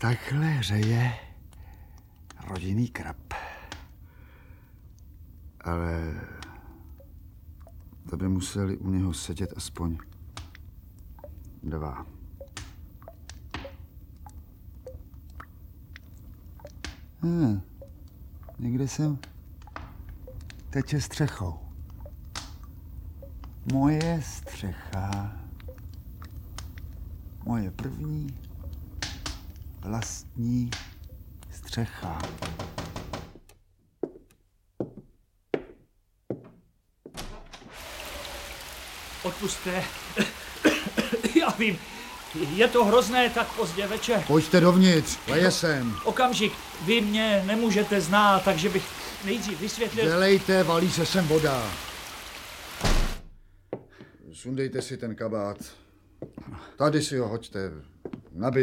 Takhle hřeje rodinný krab. Ale to by museli u něho sedět aspoň 2. Někde jsem teče střechou. Moje střecha. Moje první vlastní střecha. Odpusťte. Já vím, je to hrozné tak pozdě večer. Pojďte dovnitř, leje sem. Okamžik, vy mě nemůžete znát, takže bych nejdřív vysvětlil... Dělejte, valí se sem voda. Sundejte si ten kabát. Tady si ho hoďte na